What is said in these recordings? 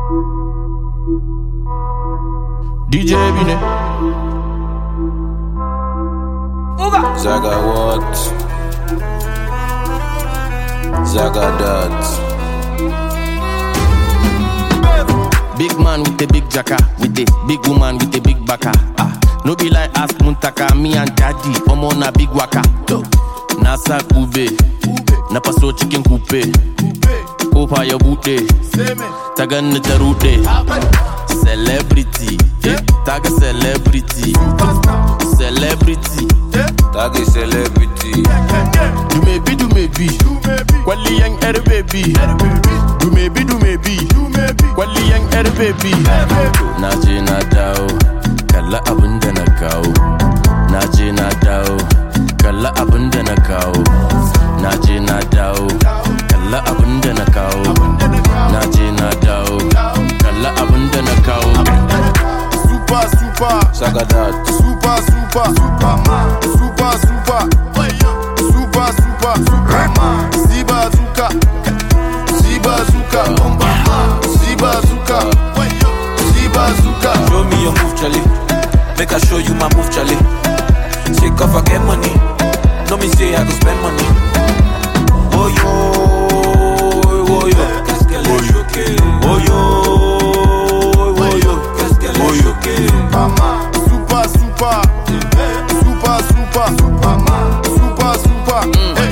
DJ Bine Zaga what? Zaga that. Big man with the big jacka, with the big woman with the big baka. No be like ask Muntaka, me and daddy, I'm on a big waka. Nasa Ube, Napaso chicken coupe. Opa your booty, Tagan the Jarute. Celebrity, tag a celebrity. Celebrity, tag a celebrity. Do maybe, Kwali young air baby. Do maybe, Kwali young air baby. Naje na dao, kalla abunda na kawo. Naje na dao, kalla abunda na kawo. Naje na dao, kalla abunda na kawo. Naje na dao, kalla abunda na kawo. Super, Sagadat. Super, Superman. Super, Superman. Sibazuka, Sibazuka. Show me your move, Charlie. Make I show you my move, Charlie. Shake off, I get money. No me say I go spend money. Oh yo, oh yo, oh yo, oh yo, oh yo. Mama, super, Superman, super.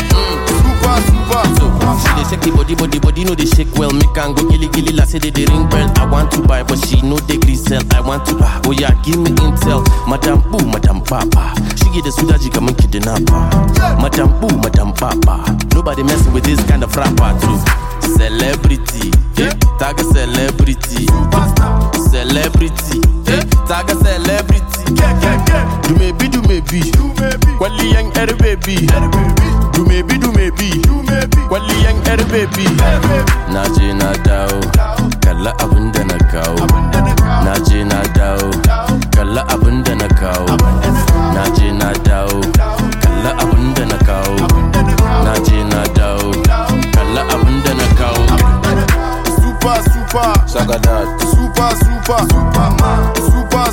She dey shake the body no dey shake well. Me can go gilly la say they ring bell. I want to buy but she no dey gree sell. I want to oh yeah, give me intel. Madam Boo, Madam Papa. She get the sudaji come and kidnapper. Madam Boo, Madam Papa. Nobody messing with this kind of rapper too. Celebrity, tag a celebrity. Celebrity, tag a celebrity. Do maybe, Kwali young air baby. Do maybe, Kwali young air baby. Naje na dao, kalla abunda na kawo. Naje na dao, kalla abunda na kawo. Naje na dao, kalla abunda na kawo. Naje na dao, kalla abunda na kawo. Super, Sagadat. Super, Superman. Super,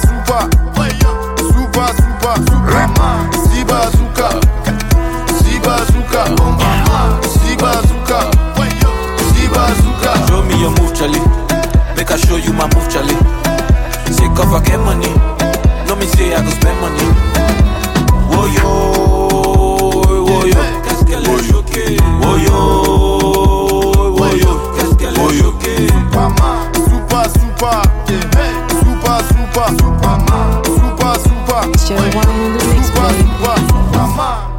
Superman. Sibazuka, Sibazuka. Show me your move, Charlie. Make I show you my move, Charlie. Shake off, I get money. No me say I go spend money. Oh yo, oh yo, oh yo, oh yo, oh yo. Mama, super, Superman. It's your one in the mix, baby. Mama.